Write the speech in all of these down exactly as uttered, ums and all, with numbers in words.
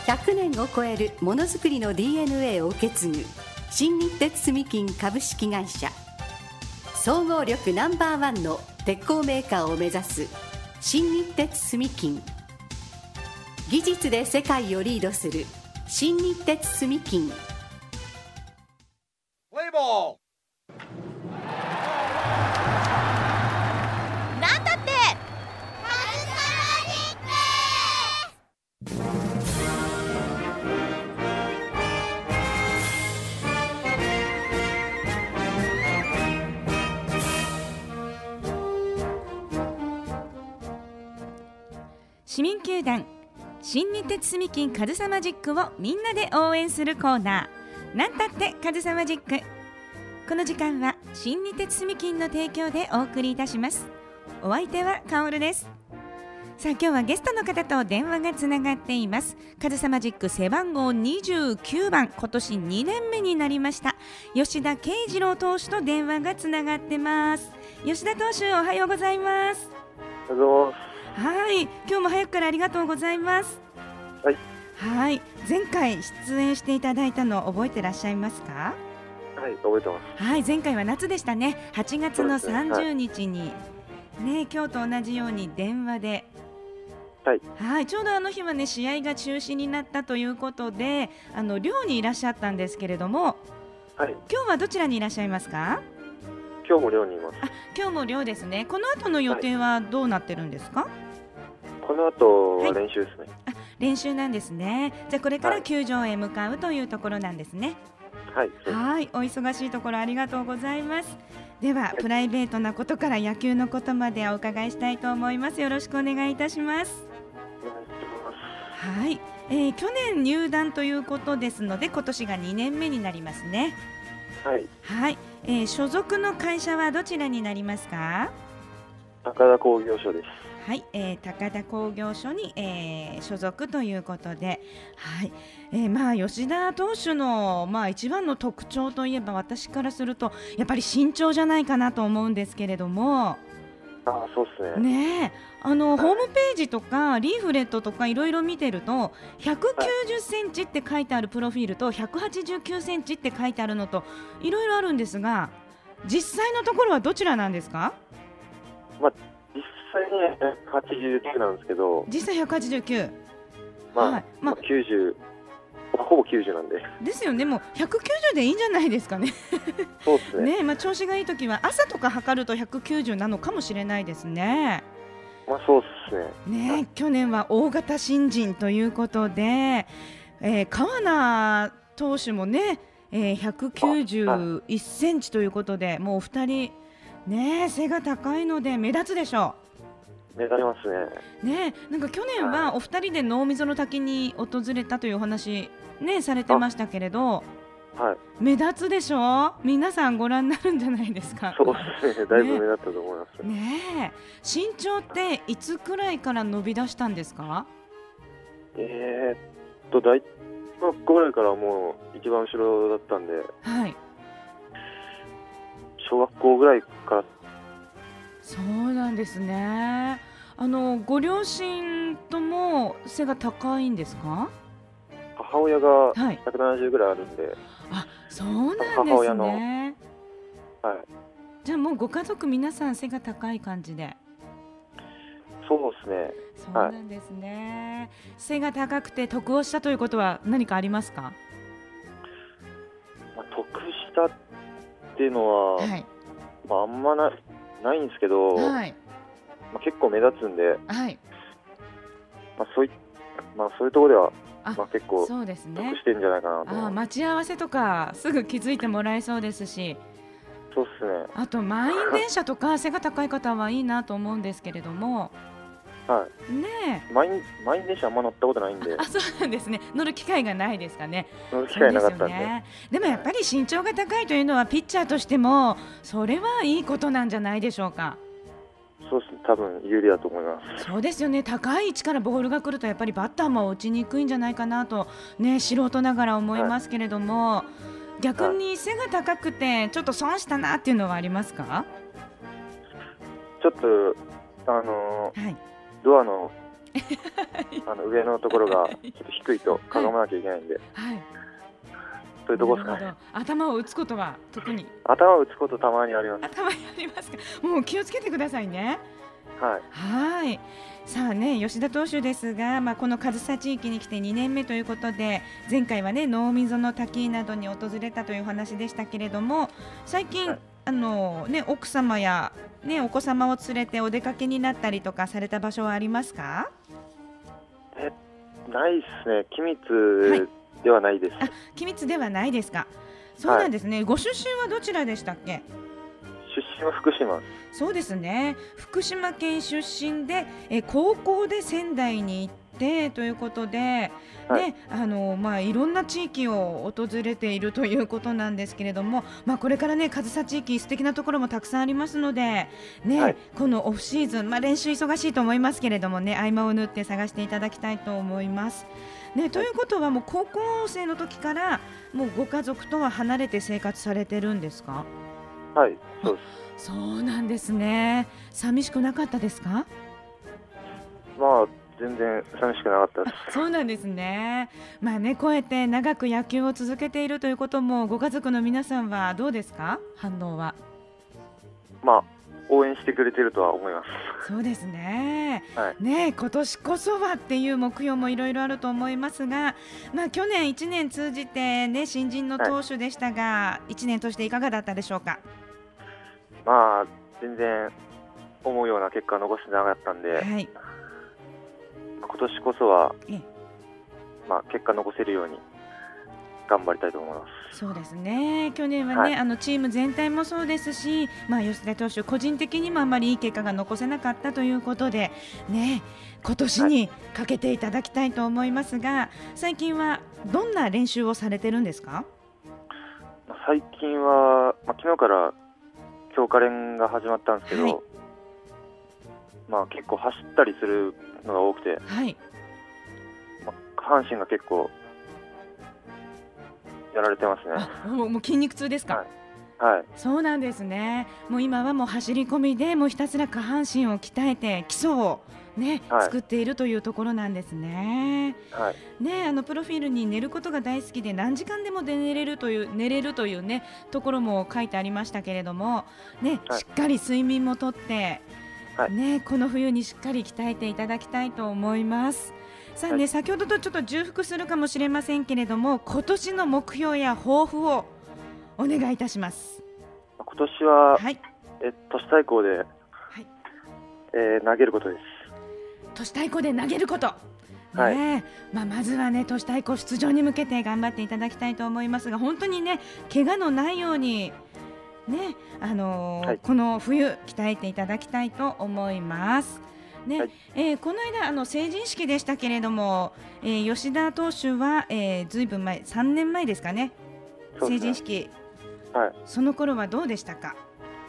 ひゃくねんを超えるものづくりの ディーエヌエー を受け継ぐ新日鉄住金株式会社、総合力ナンバーワンの鉄鋼メーカーを目指す新日鉄住金、技術で世界をリードする新日鉄住金。 プレイボール。 なんだって市民球団新日鉄住金カズサマジックをみんなで応援するコーナー、なんたってカズサマジック。この時間は新日鉄住金の提供でお送りいたします。お相手はカオルです。さあ今日はゲストの方と電話がつながっています。カズサマジック背番号にじゅうきゅうばん、今年にねんめになりました吉田慶次郎投手と電話がつながってます。吉田投手、おはようございます。 おはようございます。 はい、今日も早くからありがとうございます。 はい、 はい、前回出演していただいたの覚えてらっしゃいますか？ はい、覚えてます。 はい、前回は夏でしたね。はちがつのさんじゅうにちに、ね、今日と同じように電話で、 はい、 はい、ちょうどあの日はね試合が中止になったということで、あの寮にいらっしゃったんですけれども、 はい、 今日はどちらにいらっしゃいますか？ 今日も寮にいます。 あ、今日も寮ですね。この後の予定はどうなってるんですか？はい、 この後は練習ですね。 はい、あ、練習なんですね。じゃあこれから球場へ向かうというところなんですね。 はい、 はい、お忙しいところありがとうございます。では、はい、プライベートなことから野球のことまでお伺いしたいと思います。よろしくお願いいたします。 お願いします。 はい、えー、去年入団ということですので今年がにねんめになりますね。 はい、 はい、えー、所属の会社はどちらになりますか？ 高田工業所です。 はい、えー、高田工業所に、えー、所属ということで、はい、えーまあ、吉田投手の、まあ、一番の特徴といえば私からするとやっぱり身長じゃないかなと思うんですけれども。 あ、そうですね。 ねえ、あの、はい、ホームページとかリーフレットとかいろいろ見てるとひゃくきゅうじゅっセンチって書いてあるプロフィールとひゃくはちじゅうきゅうセンチって書いてあるのといろいろあるんですが、実際のところはどちらなんですか？ まあ、実際にひゃくはちじゅうきゅうなんですけど、 実際ひゃくはちじゅうきゅう、 まあ、 はい、まあ、 きゅうじゅう、ほぼきゅうじゅうなんでですよね。もうひゃくきゅうじゅうでいいんじゃないですかね。 そうですね。 ね、まあ、調子がいいときは朝とか測るとひゃくきゅうじゅうなのかもしれないですね。 まあ、そうですね。 ね、去年は大型新人ということで、えー、川名投手もね、えー、ひゃくきゅうじゅういちセンチということで、もうお二人ね、背が高いので目立つでしょう。目立ちますね。ね、なんか去年はお二人で濃溝の滝に訪れたというお話ねされてましたけれど、 はい、 目立つでしょ。皆さんご覧になるんじゃないですか。 そうですね、だいぶ目立ったと思います。 ね、ねえ、身長っていつくらいから伸び出したんですか？ えー、っと大学ぐらいからもう一番後ろだったんで、 はい、 小学校ぐらいから。 そうなんですね。あのご両親とも背が高いんですか？ 母親がひゃくななじゅうぐらいあるんで、はい、 あ、そうなんですね。 母親の、はい、 じゃあもうご家族皆さん背が高い感じで。 そうですね。 そうなんですね、はい、背が高くて得をしたということは何かありますか？ まあ、得したっていうのは、はい、まあ、あんまな、ないんですけど、はい、まあ、結構目立つんで、はい、まあ、そうい、まあ、そういうところではまあ、結構得してるんじゃないかなと。 あ、待ち合わせとかすぐ気づいてもらえそうですし、 そうですね。 あと満員電車とか背が高い方はいいなと思うんですけれども、 はい、 ねえ、 満員、満員電車あんま乗ったことないんで。 あ、そうなんですね。乗る機会がないですかね。 乗る機会なかったんで。 で、ね、でもやっぱり身長が高いというのはピッチャーとしてもそれはいいことなんじゃないでしょうか。 そうですね、多分有利だと思います。 そうですよね。高い位置からボールが来るとやっぱりバッターも打ちにくいんじゃないかなと、ね、素人ながら思いますけれども、はい、逆に背が高くてちょっと損したなっていうのはありますか？ ちょっとあのーはい、ドアのあの上のところがちょっと低いとかがまなきゃいけないんで、はいはい、そういうところですかね。 頭を打つことは特に頭を打つことたまにあります。 頭にありますか。もう気をつけてくださいね。 はい。 はい。さあね、吉田投手ですが、まあ、この上総地域に来てにねんめということで、前回はね濃溝の滝などに訪れたというお話でしたけれども、最近、はい、あのね、奥様や、ね、お子様を連れてお出かけになったりとかされた場所はありますか？ えないですね。君津ではないです。はい、 あ、君津ではないですか。そうなんですね。はい、ご出身はどちらでしたっけ？ 出身は福島。 そうですね。福島県出身で、え高校で仙台に行ってということで、はい、ね、あのまあいろんな地域を訪れているということなんですけれども、まあこれからね上総地域素敵なところもたくさんありますので、ね、はい、このオフシーズン、まあ練習忙しいと思いますけれどもね、合間を縫って探していただきたいと思います。ね、ということはもう高校生の時からもうご家族とは離れて生活されてるんですか？ はい、そうです。 そうなんですね。寂しくなかったですか？ まあ全然寂しくなかったです。 そうなんですね。まあね、こうやって長く野球を続けているということもご家族の皆さんはどうですか？反応は。 まあ応援してくれてるとは思います。 そうですね。 はい、 ね、今年こそはっていう目標もいろいろあると思いますが、まあ去年いちねん通じてね新人の投手でしたが、はい、いちねんとしていかがだったでしょうか？ まあ全然思うような結果を残してなかったんで、はい、今年こそは、まあ、結果残せるように頑張りたいと思います。 そうですね。去年はね、はい、あのチーム全体もそうですし、まあ、吉田投手個人的にもあまりいい結果が残せなかったということで、ね、今年にかけていただきたいと思いますが、はい、最近はどんな練習をされてるんですか？ 最近は、まあ、昨日から強化練が始まったんですけど、はい、まあ、結構走ったりするのが多くて、はい、まあ、下半身が結構やられてますね。 あ、もう、もう筋肉痛ですか？ はいはい、 そうなんですね。もう今はもう走り込みでもうひたすら下半身を鍛えて基礎をね、はい、作っているというところなんですね。はい、ね、あのプロフィールに寝ることが大好きで何時間でも寝れるという寝れるというねところも書いてありましたけれども、ね、はい、しっかり睡眠もとって、はい、ね、この冬にしっかり鍛えていただきたいと思います。さあね、はい、先ほどとちょっと重複するかもしれませんけれども、今年の目標や抱負をお願いいたします。 今年は、はい、え都市対抗で、はい、えー、投げることです。 都市対抗で投げること、ね、はい、まあ、まずはね都市対抗出場に向けて頑張っていただきたいと思いますが、本当にね怪我のないようにね、あのーはい、この冬鍛えていただきたいと思います。ね、はい、えー、この間あの成人式でしたけれども、えー、吉田投手は、えー、ずいぶん前さんねんまえですかね、成人式、はい、その頃はどうでしたか？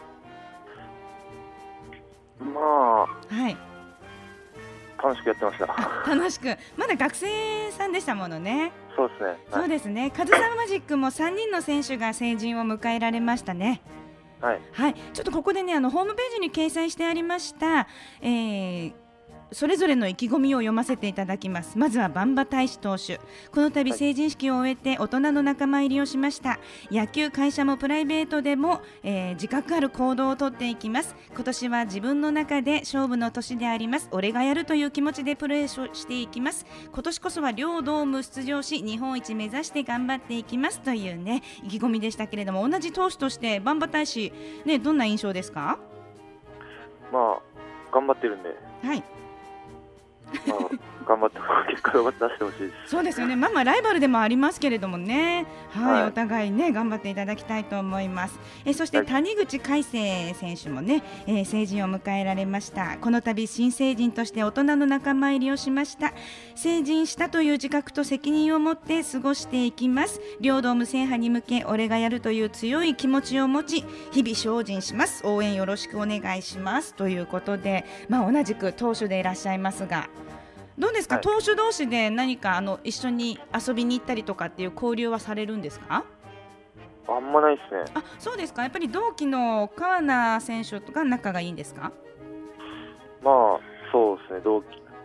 まあ、 はい、 楽しくやってました。 楽しく、まだ学生さんでしたものね。 そうですね、はい、 そうですね。カズサマジックもさんにんの選手が成人を迎えられましたね。はい、はい、ちょっとここでねあのホームページに掲載してありました、えーそれぞれの意気込みを読ませていただきます。まずはバンバ大使投手、この度成人式を終えて大人の仲間入りをしました。野球、会社もプライベートでも、えー、自覚ある行動をとっていきます。今年は自分の中で勝負の年であります。俺がやるという気持ちでプレーしていきます。今年こそは両ドーム出場し日本一目指して頑張っていきますというね意気込みでしたけれども、同じ投手としてバンバ大使、ね、どんな印象ですか？ まあ頑張ってるんで、 はい、 まあ、頑張って結果を出してほしいです。 そうですよね。まあまあライバルでもありますけれどもね、はい、はい、お互いね頑張っていただきたいと思います。えそして谷口海生選手もね、えー、成人を迎えられました。この度新成人として大人の仲間入りをしました。成人したという自覚と責任を持って過ごしていきます。両ドーム制覇に向け俺がやるという強い気持ちを持ち日々精進します。応援よろしくお願いしますということで、まあ、同じく投手でいらっしゃいますがどうですか、はい、投手同士で何かあの一緒に遊びに行ったりとかっていう交流はされるんですか？ あんまないですね。 あ、そうですか。やっぱり同期の川名選手とか仲がいいんですか？ まあそうですね、同期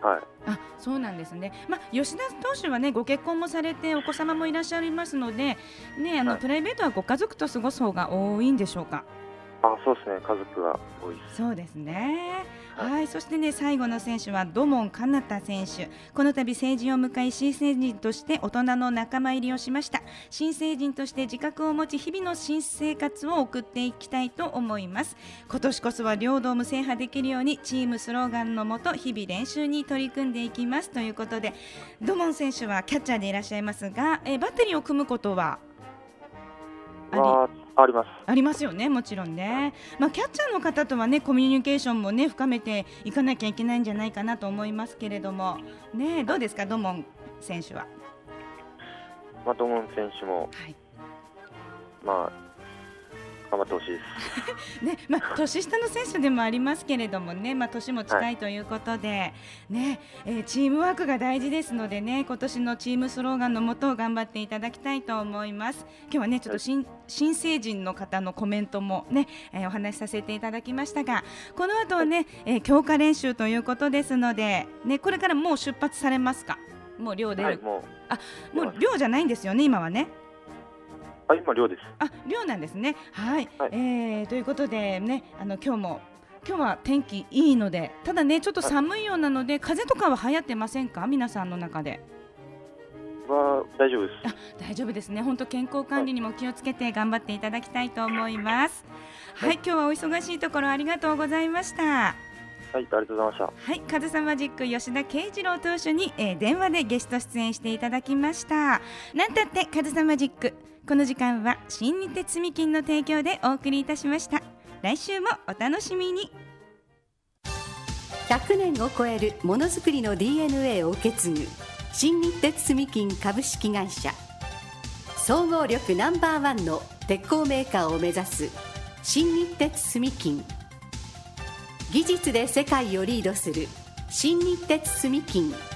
はい、 あ、そうなんですね。まあ、吉田投手はね、ご結婚もされてお子様もいらっしゃいますので、ね、あの、はい、プライベートはご家族と過ごす方が多いんでしょうか。 あ、そうですね、家族が多いです。 そうですね。はい、はい、そしてね、最後の選手は土門かなた選手。この度成人を迎え、新成人として大人の仲間入りをしました。新成人として自覚を持ち、日々の新生活を送っていきたいと思います。今年こそは両ドーム制覇できるように、チームスローガンのもと日々練習に取り組んでいきますということで、土門選手はキャッチャーでいらっしゃいますが、えバッテリーを組むことはありありますありますよね、もちろんね。まあ、キャッチャーの方とはね、コミュニケーションもね、深めていかなきゃいけないんじゃないかなと思いますけれどもね。どうですか、土門選手は。 まあ、土門選手も、はい、まあ頑張ってほしいですね。まあ、年下の選手でもありますけれどもね、まあ、年も近いということで、はい、ねえー、チームワークが大事ですのでね、今年のチームスローガンのもとを頑張っていただきたいと思います。今日はね、ちょっと 新,、はい、新成人の方のコメントもね、えー、お話しさせていただきましたが、この後はね、えー、強化練習ということですので、ね、これからもう出発されますか。もう寮で、はい、もうあもう寮じゃないんですよね、今はね。 あ、今寮です。 あ、寮なんですね。はい、はい、えー、ということでね、あの今日も今日は天気いいので、ただねちょっと寒いようなので、はい、風邪とかは流行ってませんか、皆さんの中で。 は大丈夫です。 あ、大丈夫ですね。本当健康管理にも気をつけて頑張っていただきたいと思います。はい、はい、今日はお忙しいところありがとうございました。 はい、ありがとうございました。 はい、カズサマジック吉田圭次郎投手に、えー、電話でゲスト出演していただきました。なんたってカズサマジック、この時間は新日鉄住金の提供でお送りいたしました。来週もお楽しみに。 ひゃくねんを超えるものづくりの ディーエヌエー を受け継ぐ新日鉄住金株式会社、総合力ナンバーワンの鉄鋼メーカーを目指す新日鉄住金、技術で世界をリードする新日鉄住金。